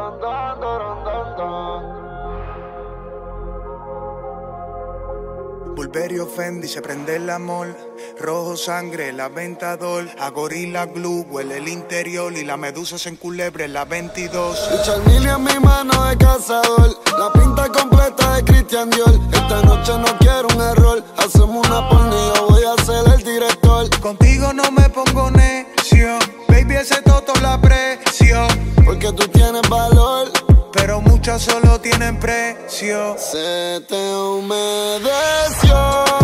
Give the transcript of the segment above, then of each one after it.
Burberry Fendi, se prende el amor. Rojo sangre, la Aventador. A Gorilla Glue, huele el interior. Y la medusa se enculebre en la 22. Richard Mille en mi mano de cazador. La pinta completa de Christian Dior. Esta noche no quiero un error. Hacemos una porno, yo voy a ser el director. Contigo no me pongo necio. Baby, ese toto la presión. Porque tú tienes valor, pero muchas solo tienen precio. Se te humedeció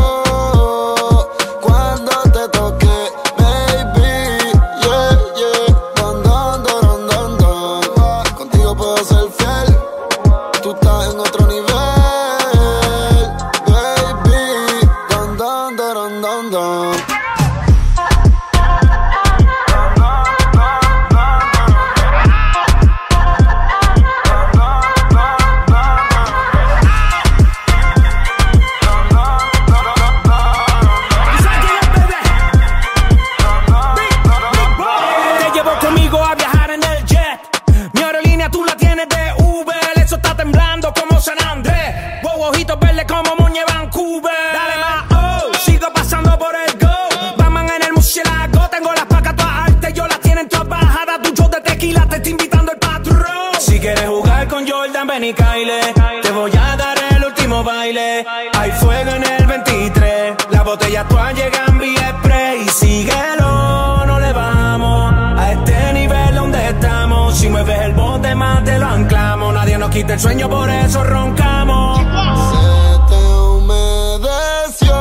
cuando te toqué, baby. Yeah, yeah. Don, don, don, don, don. Contigo puedo ser fiel. Tú estás en otro nivel, baby. Don, don, don, don, don. Ven y Kyle, te voy a dar el último baile. Hay fuego en el 23, las botellas todas llegan vía spray. Síguelo, no le vamos a este nivel donde estamos. Si mueves el bote más te lo anclamos. Nadie nos quita el sueño, por eso roncamos. Se te humedeció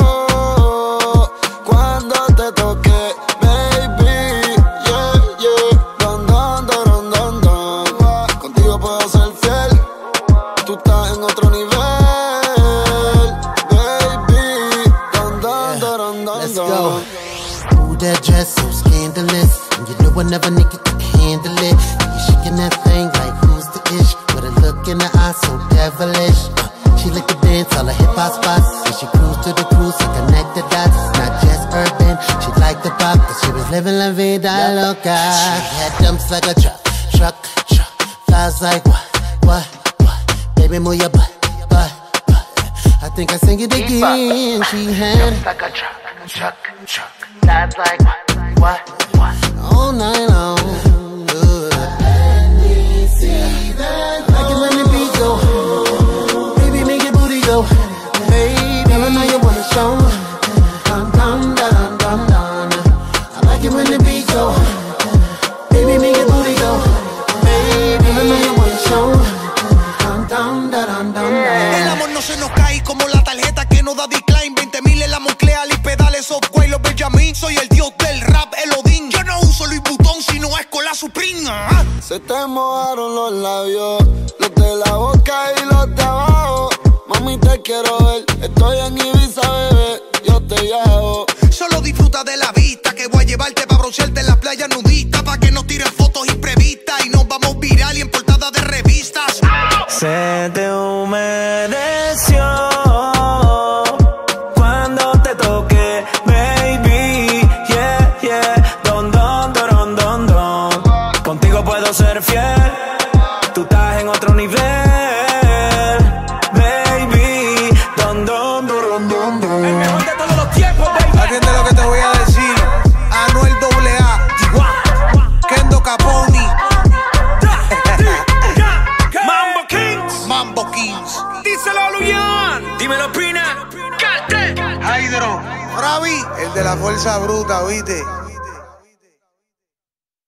cuando te toqué, baby. Yeah, yeah. Don, don, don, don, don. Contigo puedo ser fiel. Tú estás en otro nivel, baby. Don, don, don, don, Let's don. go. Ooh, that dress so scandalous, and you know another nigga can handle it. You shaking that thing like who's the ish, with a look in her eyes so devilish. She like to dance all the hip hop spots, and she cruise to the cruise to connect the dots. Not just urban, she like the pop, cause she was living la vida loca. She had dumps like a truck. Flies like what? Baby, move your butt. I think I sang it again. She had like a truck. Flies like what? all night long. Let me see that. Like it when the beat go. Baby, make your booty go. Baby, I know you wanna show. Dun, dun, dun, dun, dun. I like it when the beat go. Baby, make your booty go. Baby, I know you wanna show. Dun, dun, dun, dun, dun. El amor no se nos cae como la tarjeta que no da decline. 20,000 en la Moncler y pedales Software, los Benjamin. Soy el dios del rap, el Odín. Yo no uso Louis Vuitton, sino es con la Supreme. Se te mojaron los labios, los de la boca y los de abajo. Mami, te quiero ver, estoy en Ibiza, bebé, yo te llevo. Solo disfruta de la vista, que voy a llevarte pa' broncearte en la playa nudista, pa' que nos tiren fotos imprevistas y nos vamos viral y en portada de revistas. Se te humedeció cuando te toqué, baby. Yeah, yeah. Don, don, don, don, don. Contigo puedo ser fiel. Tú estás en otro nivel, baby. Don, don, don, don, don. El mejor de todos los tiempos, baby. Atiende lo que te voy a decir. Anuel AA, Kendo Caponi, Mambo Kings. Díselo, Luyan. Dímelo, Pina. Hydro, Ravi, el de la fuerza bruta, ¿viste?